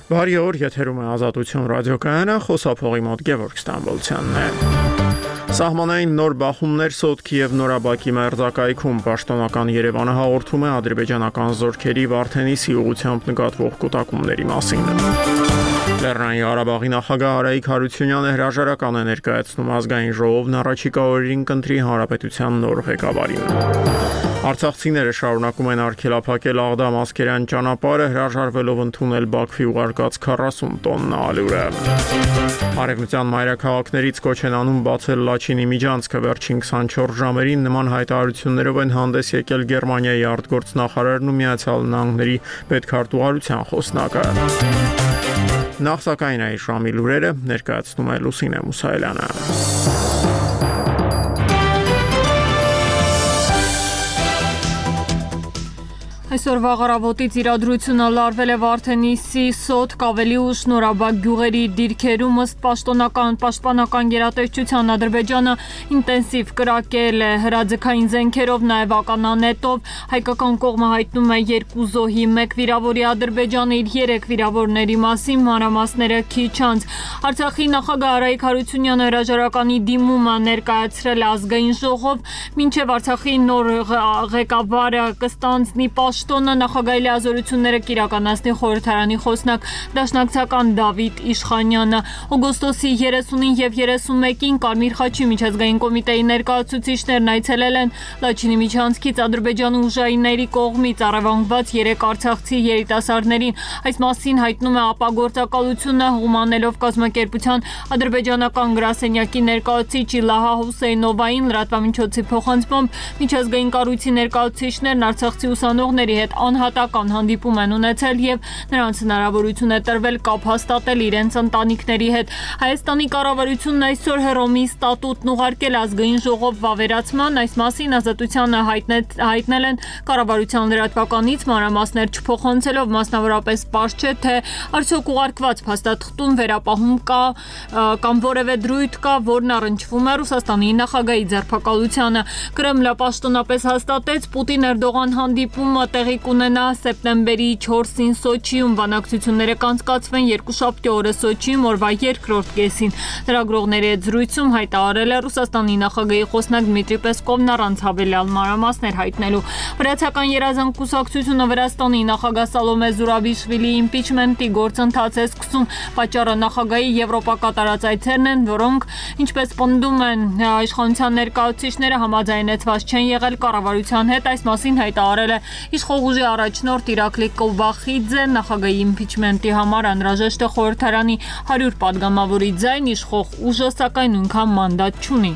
Բարի օր, եթերում է Ազատություն ռադիոկայանը, խոսափողի մոտ Գևորգ Ստամբոլցյանն է։ Սահմանային նոր բախումներ Սոտքի եւ Նորաբակի մերձակայքում պաշտոնական Երևանը հաղորդում է ադրբեջանական զորքերի Վարդենիսի ուղղությամբ նկատվող կուտակումների մասին։ Լեռնային Ղարաբաղի նախագահ Արայիկ Հարությունյանը հրաժարական է ներկայացնում ազգային ժողովն առաջիկա օրերին կընտրի հանրապետության նոր ղեկավարին։ Արցախցիները շարունակում են արգելափակել Աղդամ-Ասկերան ճանապարհը, հրաժարվելով ընդունել Բաքվի ուղարկած 40 տոննա ալյուրը։ Արևմտյան մայրաքաղաքներից կոչ են անում բացել Լաչինի միջանցքը, վերջին 24 ժամերին նման հայտարարություններով են հանդես եկել Գերմանիայի արտգործնախարարն ու Միացյալ Նահանգների պետքարտուղարության խոսնակը։ Նախ սակայն այս ժամի լուրերը ներկայացնում է Լուսինե Մուսայելյանը։ Այսօրվա առավոտից իրադրությունը լարվել է Վարդենիսի, Սոտք, ավելի ուշ Նորաբակ գյուղերի դիրքերում ըստ պաշտպանական գերատեսչության Ադրբեջանը ինտենսիվ կրակել է հրաձգային զենքերով, նաև ականանետով։ Հայկական կողմը հայտնում է 2 զոհի, 1 վիրավորի, Ադրբեջանը իր 3 վիրավորների մասին մանրամասները քիչ անց։ Արցախի նախագահ Արայիկ Հարությունյանը հրաժարականի դիմումը ներկայացրել է ազգային ժողով, մինչև Արցախի նոր ղեկավարը կստանձնի Տոնը նախագահի լիազորությունները կիրականացնի խորհրդարանի խոսնակ դաշնակցական Դավիթ Իշխանյանը։ Օգոստոսի 30-ին եւ 31-ին Կարմիր խաչի միջազգային կոմիտեի ներկայացուցիչներն այցելել են Լաչինի միջանցքից Ադրբեջանի ուժայինների կողմից առևանգված 3 արցախցի երիտասարդներին։ Այս մասին հայտնում է ապագործակալությունը, հումանելով կազմակերպության ադրբեջանական գրասենյակի ներկայացուցիչ Իլահա Հուսեյնովային լրատվամիջոցի փոխանցմամբ միջազգային կառույցի ներկայացուցիչներն արցախցի ուսանողների հետ անհատական հանդիպում են ունեցել եւ նրանց հնարավորություն է տրվել կապ հաստատել իրենց ընտանիքների հետ։ Հայաստանի կառավարությունն այսօր Հռոմի ստատուտն ուղարկել ազգային ժողով վավերացման, այս մասին Ազատությանը հայտնել են կառավարության լրատվականից մանրամասներ չփոխանցելով, մասնավորապես պարզ չէ, թե արդյոք ուղարկված փաստաթղթում վերապահում կա կամ որևէ դրույթ կա, որն առնչվում է Ռուսաստանի նախագահի ձերբակալությանը։ Կրեմլը պաշտոնապես հաստատեց Պուտին-Էրդողան հանդիպումը տեղի կունենա սեպտեմբերի 4-ին Սոչիում, բանակցությունները կանցկացվեն երկուշաբթի օրը Սոչիում օրվա երկրորդ կեսին։ Լրագրողների հետ զրույցում հայտարարել է Ռուսաստանի նախագահի խոսնակ Դմիտրի Պեսկովն առանց հավելյալ մանրամասներ հայտնելու։ Վրացական երազանք կուսակցությունը Վրաստանի նախագահ Սալոմե Զուրաբիշվիլիի իմպիչմենտի գործընթաց է սկսում։ Պատճառը նախագահի Եվրոպա կատարած այցերն են, որոնք, ինչպես պնդում են իշխանության ներկայացուցիչները, համաձայնեցված չեն եղել կառավարության հետ։ Այս մասին հայտարարել է իշխող ուժի առաջնորդ Իրակլի Կովբախիձեն, նախագահի իմպիչմենտի համար անհրաժեշտ է խորհրդարանի 100 պատգամավորի ձայն, իշխող ուժը սակայն նույնքան մանդատ չունի։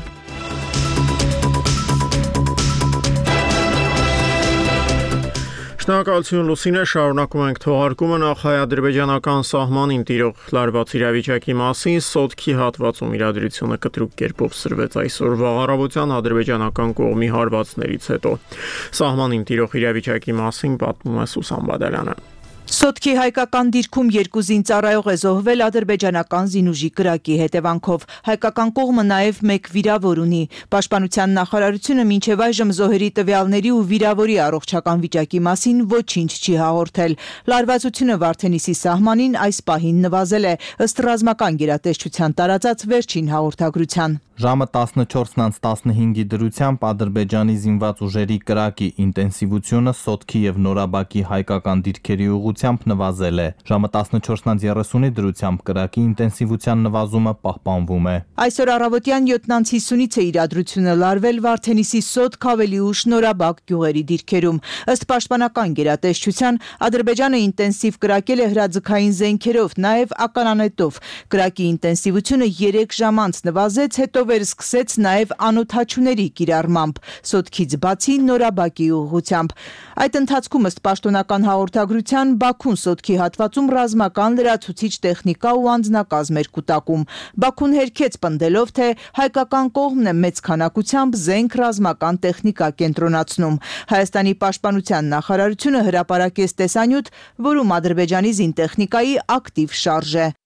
Շնորհակալություն Լուսինե, շարունակում ենք թողարկումը նախ հայ-ադրբեջանական սահմանին տիրող լարված իրավիճակի մասին։ Սոտքի հատվածում իրադրությունը կտրուկ կերպով սրվեց այսօրվա առավոտյան ադրբեջանական կողմի հարվածներից հետո։ Սահմանին տիրող իրավիճակի մասին պատմում է Սուսան Բադալյանը։ Սոտքի հայկական դիրքում 2 զինծառայող է զոհվել ադրբեջանական զինուժի կրակի հետևանքով։ Հայկական կողմը նաև 1 վիրավոր ունի։ Պաշտպանության նախարարությունը մինչև այժմ զոհերի տվյալների ու վիրավորի առողջական վիճակի մասին ոչինչ չի հաղորդել։ Լարվածությունը Վարդենիսի սահմանին այս պահին նվազել է, ըստ ռազմական գերատեսչության տարածած վերջին հաղորդագրության։ Ժամը 14:15-ի դրությամբ Ադրբեջանի զինված ուժերի կրակի ինտենսիվությունը Սոտքի եւ Նորաբակի հայկական դիրքերի ուղղությամբ նվազել է։ Ժամը 14:30-ի դրությամբ կրակի ինտենսիվության նվազումը պահպանվում է։ Այսօր առավոտյան 7:50-ից է իրադրությունը լարվել Վարդենիսի Սոտք, ավելի ուշ Նորաբակ գյուղերի դիրքերում։ Ըստ պաշտպանական գերատեսչության Ադրբեջանը ինտենսիվ կրակել է հրաձգային զենքերով, նաև ականանետով։ Կրակի ինտենսիվությունը 3 ժամ անց նվազեց, հետո վերսկսեց նաև անօդաչուների կիրառմամբ, Սոտքից բացի Նորաբակի ուղղությամբ։ Այդ ընթացքում ըստ պաշտոնական հաղորդագրության Բաքուն Սոտքի հատվածում ռազմական լրացուցիչ տեխնիկա ու անձնակազմ էր կուտակում։ Բաքուն հերքեց պնդելով, թե հայկական կողմն է մեծ քանակությամբ զենք, ռազմական տեխնիկա կենտրոնացնում։ Հայաստանի պաշտպանության նախարարությունը հրապարակեց տեսանյութ, որում Ադրբեջանի զինտեխնիկայի ակտիվ շարժ է։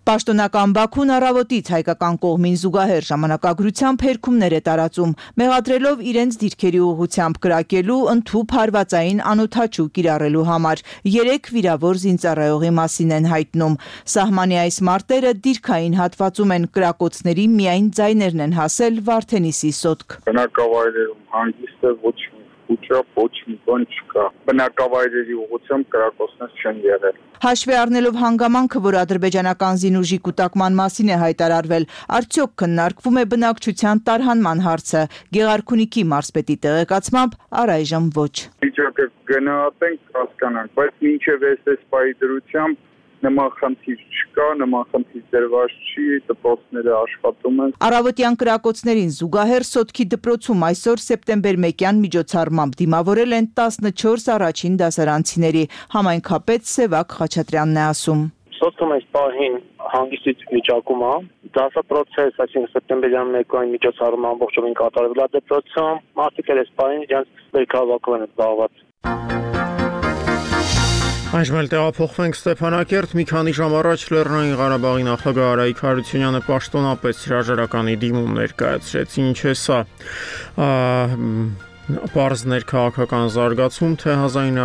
Պաշտոնական Բաքուն առավոտից հայկական կողմին զուգահեռ ժամանակագրությամբ հերքումներ է տարածում, մեղադրելով իրենց դիրքերի ուղղությամբ կրակելու, ընդհուպ հարվածային անօդաչու կիրառելու համար։ 3 վիրավոր զինծառայողի մասին են հայտնում։ Սահմանի այս մարտերը դիրքային հատվածում են, կրակոցների միայն ձայներն են հասել Վարդենիսի սոտք։ Բնակավայրերում հանգիստը ոչ ոչ մի բան չկա։ Բնակավայրերի ուղղությամբ կրակոցներ չեն եղել։ Հաշվի առնելով հանգամանքը, որ ադրբեջանական զինուժի կուտակման մասին է հայտարարվել, արդյոք քննարկվում է բնակչության տարհանման հարցը։ Գեղարքունիքի մարզպետի տեղեկացմամբ առայժմ ոչ։ Վիճակը գնահատենք, հասկանանք, բայց մինչև այս պահի դրությամբ նման խնդիր չկա, նման խնդիր դրված չի, դպրոցները աշխատում են։ Առավոտյան կրակոցներին զուգահեռ Սոտքի դպրոցում այսօր սեպտեմբեր 1-յան միջոցառմամբ դիմավորել են 14 առաջին դասարանցիների, համայնքապետ Սևակ Խաչատրյանն է ասում։ Սոտքում այս պահին հանգիստ վիճակում է, դասապրոցես, այսինքն սեպտեմբերյան 1-ին միջոցառումը ամբողջովին կատարվել է դպրոցում, մարդիկ այս պահին իրենց բերքահավաքով են զբաղված։ Այժմ էլ տեղափոխվենք Ստեփանակերտ։ Մի քանի ժամ առաջ Լեռնային Ղարաբաղի նախագահ Արայիկ Հարությունյանը պաշտոնապես հրաժարականի դիմում ներկայացրեց։ Ինչ է սա։ Պարզ ներքաղաքական զարգացում, թե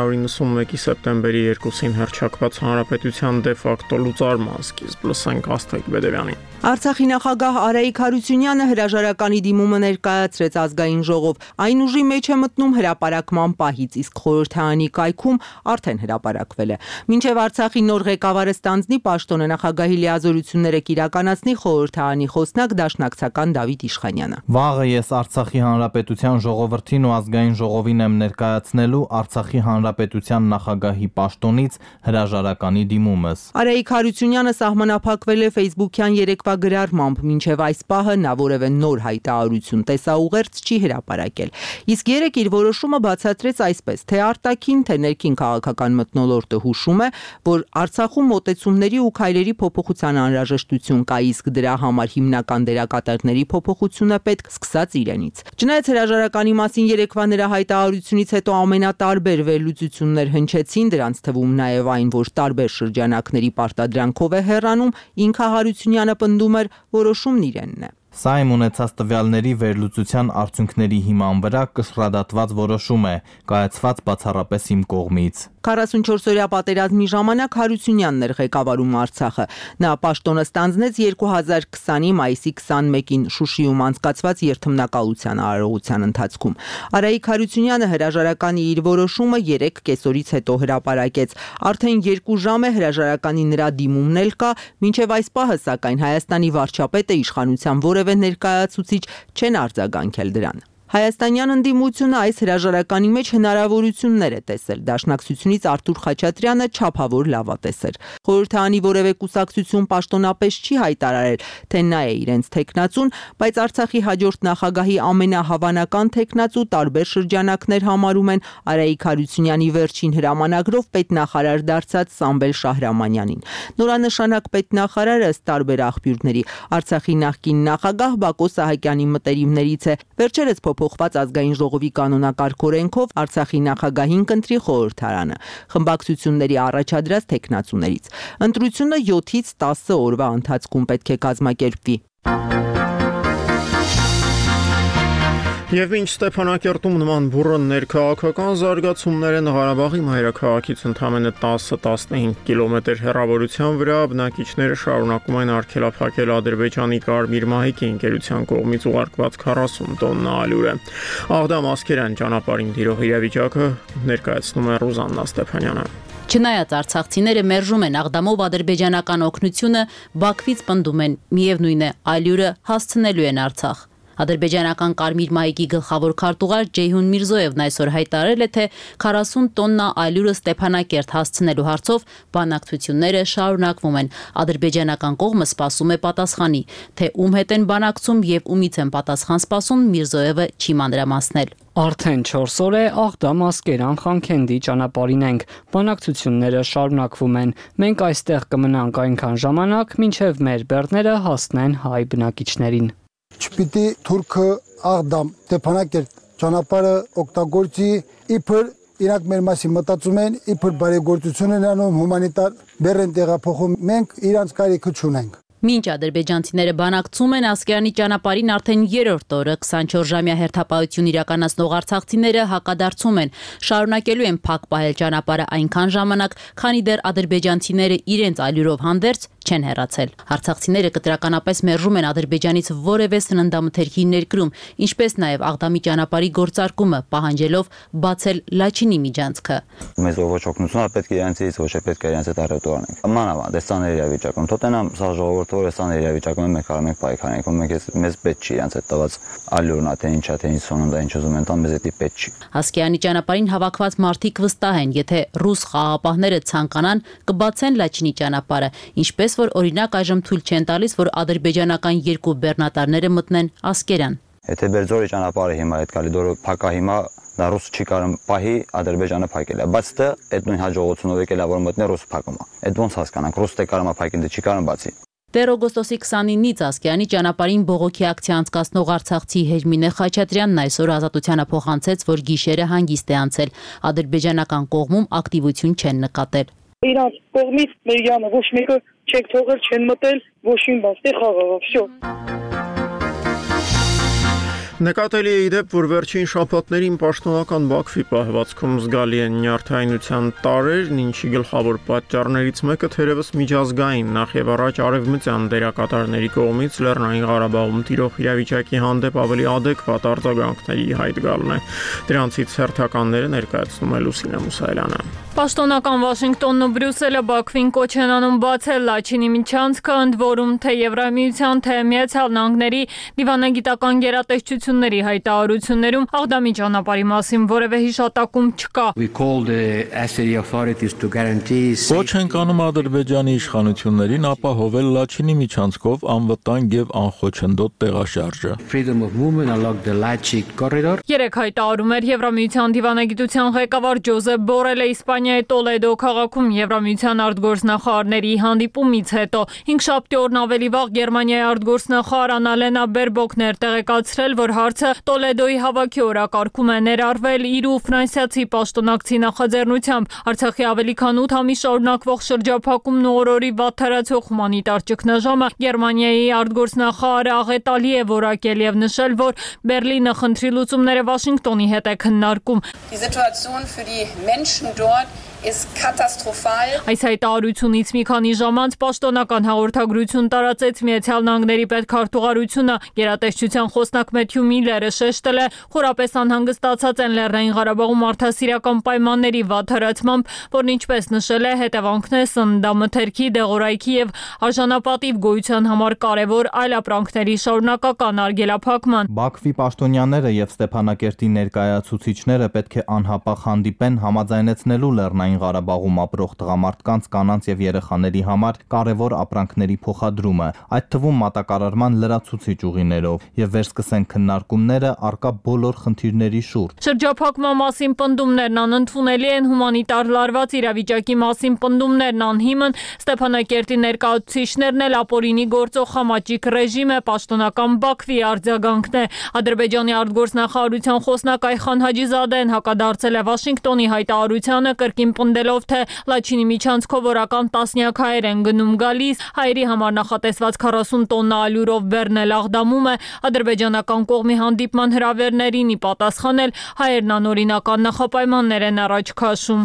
1991-ի սեպտեմբերի 2-ին հռչակված հանրապետության դեֆակտո լուծարման սկիզբ։ Լսենք Աստղիկ Բեդևյանին։ Արցախի նախագահ Արայիկ Հարությունյանը հրաժարականի դիմումը ներկայացրեց ազգային ժողով։ Այն ուժի մեջ է մտնում հրապարակման պահից, իսկ խորհրդարանի կայքում արդեն հրապարակվել է։ Մինչև Արցախի նոր ղեկավարը ստանձնի պաշտոնը, նախագահի լիազորությունները կիրականացնի խորհրդարանի խոսնակ դաշնակցական Դավիթ Իշխանյանը։ Վաղը ես Արցախի հանրապետության ժողովրդին ու ազգային ժողովին եմ ներկայացնելու Արցախի հանրապետության նախագահի պաշտոնից հրաժարականի դիմումս։ Արայիկ Հարությունյանը սահմանափակվել է Facebook-յան երեկվա գրառմամբ, մինչև այս պահը նա որևէ նոր հայտարարություն տեսաուղերձ չի հրապարակել։ Իսկ երեկ իր որոշումը բացատրեց այսպես, թե արտաքին, թե ներքին քաղաքական մթնոլորտը հուշում է, որ Արցախում մոտեցումների ու քայլերի փոփոխության անհրաժեշտություն կա, իսկ դրա համար հիմնական դերակատարների փոփոխությունը պետք սկսած իրենից։ Չնայած հրաժարականի մասին երեկվա նրա հայտարարությունից հետո ամենատարբեր վերլուծություններ հնչեցին, դրանց թվում նաև այն, որ տարբեր շրջանակների պարտադրանքով է հեռանում, ինքը Հարությունյանը պնդում էր, որոշումն իրենն է։ Սա իմ ունեցած տվյալների վերլուծության արդյունքների հիման վրա կշռադատված որոշում է, կայացված բացառապես իմ կողմից։ 44-օրյա պատերազմի ժամանակ Հարությունյանն էր ղեկավարում Արցախը։ Նա պաշտոնը ստանձնեց 2020-ի մայիսի 21-ին Շուշիում անցկացված երթմնակալության արարողության ընթացքում։ Արայիկ Հարությունյանը հրաժարականի իր որոշումը 3 կեսօրից հետո հրապարակեց։ Արդեն 2 ժամ է հրաժարականի նրա դիմումն էլ կա, մինչև այս պահը սակայն Հայաստանի վարչապետը իշխանության որևէ ներկայացուցիչ չեն արձագանքել դրան։ Հայաստանյան ընդդիմությունը այս հրաժարականի մեջ հնարավորություններ է տեսել։ Դաշնակցությունից Արթուր Խաչատրյանը չափավոր լավատես էր։ Խորհրդարանի որևէ կուսակցություն պաշտոնապես չի հայտարարել, թե նա է իրենց թեկնածուն, բայց Արցախի հաջորդ նախագահի ամենահավանական թեկնածու տարբեր շրջանակներ համարում են Արայիկ Հարությունյանի վերջին հրամանագրով պետնախարար դարձած Սամվել Շահրամանյանին։ Նորանշանակ պետնախարարը ըստ տարբեր աղբյուրների Արցախի նախկին նախագահ Բակո Սահակյանի մտերիմներից է։ Վերջերս փոփոխված ազգային ժողովի կանոնակարգ օրենքով Արցախի նախագահին կընտրի խորհրդարանը խմբակցությունների առաջադրած թեկնածուներից։ Ընտրությունը 7-ից 10 օրվա ընթացքում պետք է կազմակերպվի։ Եվ ինչ Ստեփանակերտում նման բուռն ներքաղաքական զարգացումներ են Ղարաբաղի մայրաքաղաքից ընդամենը 10-15 կիլոմետր հեռավորության վրա բնակիչները շարունակում են արգելափակել Ադրբեջանի Կարմիր մահիկի ընկերության կողմից ուղարկված 40 տոննա ալյուրը։ Աղդամ Ասկերյան ճանապարհին տիրող իրավիճակը ներկայացնում է Ռուզաննա Ստեփանյանը։ Չնայած արցախցիները մերժում են Աղդամով ադրբեջանական օգնությունը, Բաքվից պնդում են, միևնույն է, ալյուրը հասցնելու են Արցախ։ Ադրբեջանական Կարմիր մահիկի գլխավոր քարտուղար Ջեյհուն Միրզոևն այսօր հայտարարել է, թե 40 տոննա ալյուրը Ստեփանակերտ հասցնելու հարցով բանակցությունները շարունակվում են։ Ադրբեջանական կողմը սպասում է պատասխանի, թե ում հետ են բանակցում եւ ումից են պատասխան սպասում, Միրզոևը չի մանրամասնել։ Արդեն 4 օր է Աղդամ Ասկերան Խանքենդի ճանապարհին ենք։ Բանակցությունները շարունակվում են։ Մենք այստեղ կմնանք այնքան ժամանակ, մինչև մեր բեռները հասնեն հայ բնակիչներին։ Չպիտի Թուրքը Աղդամ Ստեփանակերտ ճանապարհը օգտագործի իբր Իրանք մեր մասին մտածում են, իբր բարեգործություն են անում, հումանիտար բեռ են տեղափոխում, մենք իրանց կարիքը չունենք։ Մինչ ադրբեջանցիները բանակցում են Ասկերանի ճանապարհին արդեն 3-րդ օրը 24-ժամյա հերթապահություն իրականացնող արցախցիները հակադարձում են, շարունակելու են փակ պահել ճանապարհը այնքան ժամանակ, քանի դեռ ադրբեջանցիները իրենց ալյուրով հանդերձ չեն հեռացել։ Արցախցիները կտրականապես մերժում են Ադրբեջանից որևէ սննդամթերքի ներկրում, ինչպես նաև Աղդամի ճանապարհի գործարկումը, պահանջելով բացել Լաչինի միջանցքը։ Մեզ ոչ օգնությունը պետք է իրենցից ոչ է պետք է իրենց հետ առեւտուր անենք։ Մանավանդ դեսաների իրավիճակում թոտենամ սա ժողովուրդը դեսաների իրավիճակում մենք կարող ենք պայքարենք, մենք մեզ պետք չի իրենց հետ տված ալյուրնա թե ինչա թե ինչ սննդա ինչ ուզում են տան մեզ էդի պետք չի։ Ասկերանի ճանապարհին հավաքված մարդիկ վստահ են, եթե ռուս խաղաղապահները ցանկանան, կբացեն Լաչինի ճանապարհը, ինչպես որ օրինակ այժմ թույլ չեն տալիս, որ ադրբեջանական 2 բեռնատարները մտնեն Ասկերան։ Եթե Բերձորի ճանապարհը հիմա այդ կալիդորը փակա հիմա դա ռուս չի կարող պահի Ադրբեջանը փակել է, բայց դա այդ նույն հաջողությունով եկել է որ մտնի ռուս փակումը։ Այդ ոնց հասկանանք, ռուս թե կարող է փակել, դե չի կարող բացի։ Դեռ օգոստոսի 29-ից Ասկերանի ճանապարհին բողոքի ակցիա անցկացնող արցախցի Հերմինե Խաչատրյանն այսօր Ազատությանը փոխանցեց, որ գիշերը հանգիստ է անցել։ Ադրբեջանական կողմում ակտիվություն չեն նկատել։ Իրանց կողմից մեր յանը ոչ մեկը չեք թողել, չեն մտել, ոչինչ բաստի խաղաղ, всё։ Նկատելի է իդեպ, որ վերջին շաբաթներին պաշտոնական Բաքվի պահվածքում զգալի են նյարդայնության տարրերն, ինչի գլխավոր պատճառներից մեկը թերևս միջազգային, նախ եւ առաջ արևմտյան դերակատարների կողմից Լեռնային Ղարաբաղում տիրող իրավիճակի հանդեպ ավելի ադեկվատ արձագանքների հայտ գալն է։ Դրանցից հերթականները ներկայացնում է Լուսինե Մուսայելյանը։ Պաշտոնական Վաշինգտոնն ու Բրյուսելը Բաքվին կոչ են անում բացել Լաչինի միջանցքը, ընդ որում թե Եվրամիության, թե Միացյալ Նահանգների դիվանագիտական գերատեսչությունների հայտարարություններում Աղդամի ճանապարհի մասին որևէ հիշատակում չկա։ Ոչ ենք անում Ադրբեջանի իշխանություններին ապահովել Լաչինի միջանցքով անվտանգ եւ անխոչնդոտ տեղաշարժը։ Երեք հայտարարում էր Եվրամիության դիվանագիտության ղեկավար Ջոզեփ Բորելը Իսպանիայի Տոլեդո քաղաքում Եվրամիության արտգործնախարարների հանդիպումից հետո 5 շաբթի օրն ավելի վաղ Գերմանիայի արտգործնախարար Անալենա Բերբոկն էր տեղեկացրել, որ հարցը Տոլեդոյի հավաքի օրակարգում է ներառվել իր ու ֆրանսիացի պաշտոնակցի նախաձեռնությամբ։ Արցախի ավելի քան 8 ամիս շարունակվող շրջափակումն ու օրորի վատթարացող հումանիտար ճգնաժամը Գերմանիայի արտգործնախարարը աղետալի է որակել եւ նշել, որ Բերլինը խնդրի լուծումները Վաշինգտոնի հետ է քննարկում։ Այս հայտարարությունից մի քանի ժամ անց պաշտոնական հաղորդագրություն տարածեց Միացյալ Նահանգների պետքարտուղարությունը։ Գերատեսչության խոսնակ Մեթյու Միլլերը շեշտել է, խորապես անհանգստացած են Լեռնային Ղարաբաղում մարդասիրական պայմանների վատթարացմամբ, որն ինչպես նշել է, հետևանքն է սննդամթերքի, դեղորայքի եւ արժանապատիվ գոյության համար կարևոր այլ ապրանքների շարունակական արգելափակման։ Բաքվի պաշտոնյաները եւ Ստեփանակերտի ներկայացուցիչները պետք է անհապաղ հանդիպեն համաձայնեցնելու Լեռնային Ղարաբաղում ապրող տղամարդկանց, կանանց եւ երեխաների համար կարևոր ապրանքների փոխադրումը, այդ թվում մատակարարման լրացուցիչ ուղիներով, եւ վերսկսեն քննարկումները առկա բոլոր խնդիրների շուրջ։ Շրջափակման մասին պնդումներն անընդունելի են, հումանիտար լարված իրավիճակի մասին պնդումներն անհիմն, Ստեփանակերտի ներկայացուցիչներն էլ ապօրինի գործող խամաճիկ ռեժիմը պաշտոնական Բաքվի արձագանքն է։ Ադրբեջանի արտգործնախարարության խոսնակ Այխան Հաջիզադեն հակադարձել է Վաշինգտոնի հայտարարությանը, կրկին պնդելով, թե Լաչինի միջանցքով օրական տասնյակ հայեր են գնում գալիս, հայերի համար նախատեսված 40 տոննա ալյուրով բեռնել Աղդամում է, ադրբեջանական կողմի հանդիպման հրավերներին ի պատասխանել հայերն անօրինական նախապայմաններ են առաջ քաշում։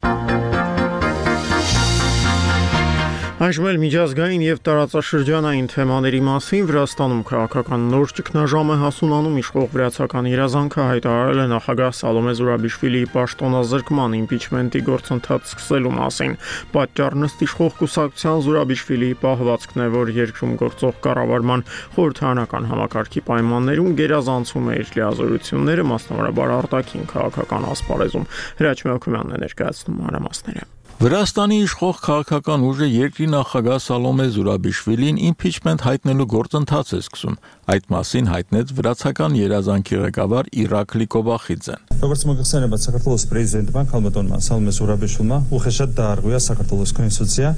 Այժմ էլ միջազգային եւ տարածաշրջանային թեմաների մասին Վրաստանում քաղաքական նոր ճգնաժամ է հասունանում, իշխող վրացական երազանքը հայտարարել է նախագահ Սալոմե Զուրաբիշվիլիի պաշտոնազրկման իմպիչմենտի գործընթաց սկսելու մասին։ Պատճառն ըստ իշխող կուսակցության Զուրաբիշվիլիի պահվածքն է, որ երկրում գործող կառավարման խորհրդարանական համակարգի պայմաններում գերազանցում է իր լիազորությունները, մասնավորաբար արտաքին քաղաքական ասպարեզում։ Հրաչ Մելքումյանն է ներկայացնում մանրամասները։ Վրաստանի իշխող քաղաքական ուժը երկրի նախագահ Սալոմե Զուրաբիշվիլին իմպիչմենտ հայտնելու գործընթաց է սկսում։ Այդ մասին հայտնեց վրացական երազանքի ղեկավար Իրակլի Կոբախիձեն։ Როგორც մգխսեն է საქართველოს պրեզիդենտը Քալմատոնმა Սալոմե Զուրաբիշվիլმა ուխեշատ դարգույա საქართველოს կոնստիտուցիա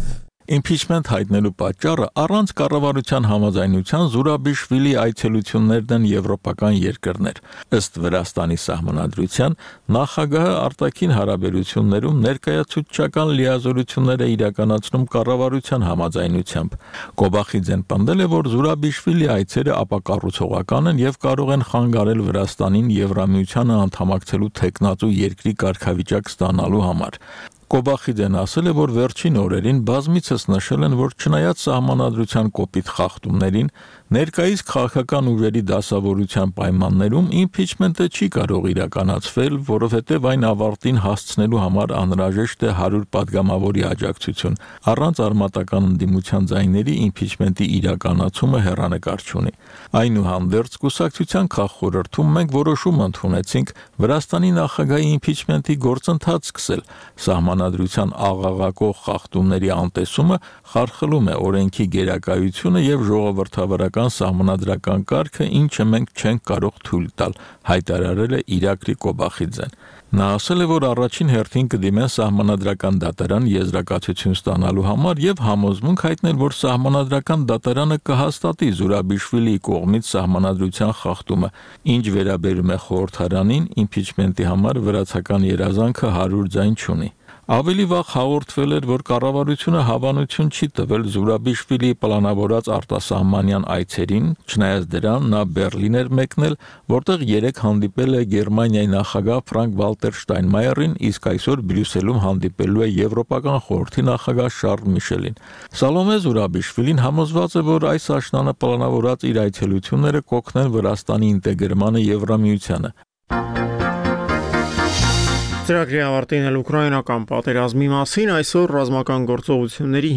Impeachment հայտնելու պատճառը առանց կառավարության համաձայնության Զուրաբիշվիլի այցելություններն են եվրոպական երկրներ։ Ըստ Վրաստանի սահմանադրության նախագահը արտաքին հարաբերություններում ներկայացուցչական լիազորություններ է իրականացնում կառավարության համաձայնությամբ։ Կոբախիձեն պնդել է, որ Զուրաբիշվիլի այցերը ապակառուցողական են եւ կարող են խանգարել Վրաստանին Եվրամիությանը անդամակցելու թեկնածու երկրի կարգավիճակ ստանալու համար։ Կոբախիձեն ասել է, որ վերջին օրերին բազմիցս նշել են, որ չնայած սահմանադրության կոպիտ խախտումներին, ներկայիս քաղաքական ուժերի դասավորության պայմաններում իմպիչմենտը չի կարող իրականացվել, որովհետև այն ավարտին հասցնելու համար անհրաժեշտ է 100 պատգամավորի աջակցություն։ Առանց արմատական ընդդիմության ձայների իմպիչմենտի իրականացումը հեռանկար չունի։ Այնուհանդերձ կուսակցության քաղխորհրդում մենք որոշում ընդունեցինք Վրաստանի նախագահի իմպիչմենտի գործընթաց սկսել։ Սահմանադրության աղաղակող խախտումների անտեսումը խարխլում է օրենքի գերակայությունը եւ ժողովրդավարական սահմանադրական կարգը, ինչը մենք չենք կարող թույլ տալ, հայտարարել է Իրակլի Կոբախիձեն։ Նա ասել է, որ առաջին հերթին կդիմեն սահմանադրական դատարան եզրակացություն ստանալու համար եւ համոզմունք հայտնել, որ սահմանադրական դատարանը կհաստատի Զուրաբիշվիլի կողմից սահմանադրության խախտումը, ինչ վերաբերում է խորհրդարանին, իմպիչմենտի համար վրացական երազանքը 100 ձայն չունի։ Ավելի վաղ հաղորդվել էր, որ կառավարությունը հավանություն չի տվել Զուրաբիշվիլի պլանավորած արտասահմանյան այցերին, չնայած դրան նա Բերլին էր մեկնել, որտեղ երեկ հանդիպել է Գերմանիայի նախագահ Ֆրանկ-Վալտեր Շտայնմայերին, իսկ այսօր Բրյուսելում հանդիպելու է Եվրոպական խորհրդի նախագահ Շարլ Միշելին։ Սալոմե Զուրաբիշվիլին համոզված է, որ այս աշնանը պլանավորած իր այցելությունները կօգնեն Վրաստանի ինտեգրմանը Եվրամիությանը։ Ծրագրի ավարտին էլ ուկրաինական պատերազմի մասին այսօր ռազմական գործողությունների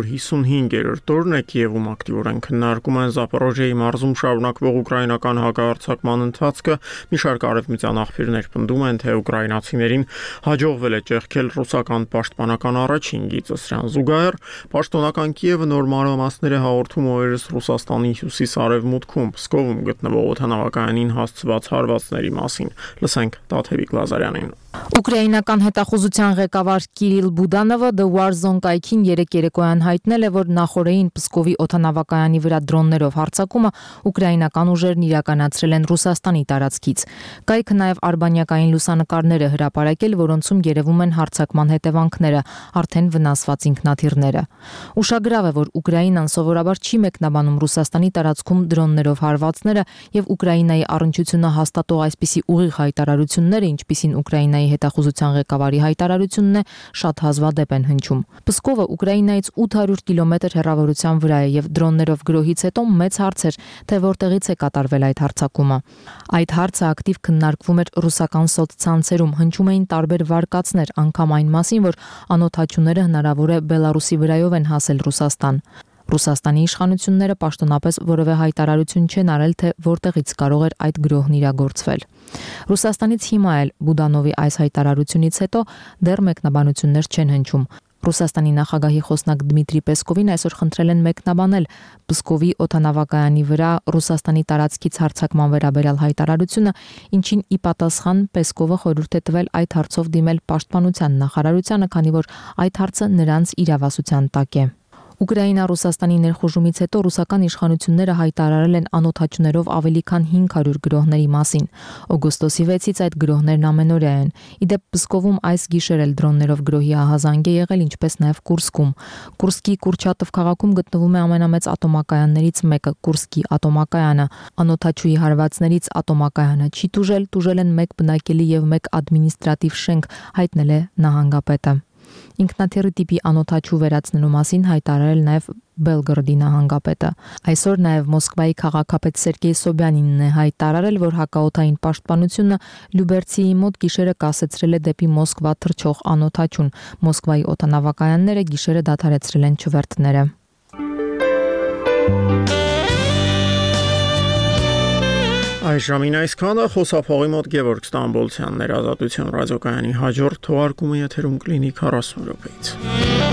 555-րդ օրն է Կիևում ակտիվորեն քննարկում են Զապորոժիայի մարզում շարունակվող ուկրաինական հակահարձակման ընթացքը։ Մի շարք արևմտյան աղբյուրներ պնդում են, թե ուկրաինացիներին հաջողվել է ճեղքել ռուսական պաշտպանական առաջին գիծը։ Սրան զուգահեռ պաշտոնական Կիևը նոր մանրամասներ է հաղորդում օրերս Ռուսաստանի հյուսիս-արևմուտքում Պսկովում գտնվող օդանավակայանին հասցված հարվածների մասին։ Լսենք Տաթևիկ Լազարյանին։ Ուկրաինական հետախուզության ղեկավար Կիրիլ Բուդանովը The War Zone կայքին երեկ երեկոյան հայտնել է, որ նախորդին Պսկովի օդանավակայանի վրա դրոններով հարձակումը ուկրաինական ուժերն իրականացրել են Ռուսաստանի տարածքից։ Կայքը նաև արբանյակային լուսանկարներ է հրապարակել, որոնցում երևում են հարձակման հետևանքները, արդեն վնասված ինքնաթիռները։ Ուշագրավ է, որ Ուկրաինան սովորաբար չի մեկնաբանում Ռուսաստանի տարածքում դրոններով հարվածները եւ Ուկրաինայի առնչությունը հաստատող այսպիսի ուղիղ հայտարարությունները, ինչպիսին Ուկրաինայի հետախուզության ղեկավարի հայտարարությունն է, շատ հազվադեպ են հնչում։ Պսկովը Ուկրաինայից 800 կիլոմետր հեռավորության վրա է եւ դրոններով գրոհից հետո մեծ հարց էր, թե որտեղից է կատարվել այդ հարձակումը։ Այդ հարցը ակտիվ քննարկվում էր ռուսական սոցցանցերում, հնչում էին տարբեր վարկածներ, անգամ այն մասին, որ անօթաչուները հնարավոր է Բելարուսի վրայով են հասել Ռուսաստան։ Ռուսաստանի իշխանությունները պաշտոնապես որևէ հայտարարություն չեն արել, թե որտեղից կարող էր այդ գրոհն իրագործվել։ Ռուսաստանից հիմա էլ Բուդանովի այս հայտարարությունից հետո դեռ մեկնաբանություններ չեն հնչում։ Ռուսաստանի նախագահի խոսնակ Դմիտրի Պեսկովին այսօր խնդրել են մեկնաբանել Պսկովի օդանավակայանի վրա Ռուսաստանի տարածքից հարձակման վերաբերյալ հայտարարությունը, ինչին ի պատասխան Պեսկովը խորհուրդ է տվել այդ հարցով դիմել Պաշտպանության նախարարությանը, քանի որ այդ հարցը նրանց իրավասության տակ է։ Ուկրաինա-Ռուսաստանի ներխուժումից հետո ռուսական իշխանությունները հայտարարել են անօթաչուներով ավելի քան 500 գրոհների մասին։ Օգոստոսի 6-ից այդ գրոհներն ամենօրյա են։ Իդեպ Պսկովում այս գիշեր էլ դրոններով գրոհի ահազանգ է եղել, ինչպես նաև Կուրսկում։ Կուրսկի Կուրչատով քաղաքում գտնվում է ամենամեծ ատոմակայաններից մեկը՝ Կուրսկի ատոմակայանը։ Անօթաչուի հարվածներից ատոմակայանը չի տուժել են 1 բնակելի եւ 1 ադմինիստրատիվ շենք, հայտնել է նահանգապետը։ Ինքնաթիռի տիպի անօթաչու վերացնելու մասին հայտարարել նաև Բելգրադի նահանգապետը։ Այսօր նաև Մոսկվայի քաղաքապետ Սերգեյ Սոբյանինն է հայտարարել, որ հակաօդային պաշտպանությունը Լյուբերցիի մոտ գիշերը կասեցրել է դեպի Մոսկվա թռչող անօթաչուն։ Մոսկվայի օդանավակայանները գիշերը դադարեցրել են չվերթները։ Այժմին այսքանը խոսափողի մոտ Գևորգ Ստամբոլցյանն էր Ազատություն ռադիոկայանի հաջորդ թողարկումը եթերում կլինի 40 րոպեից։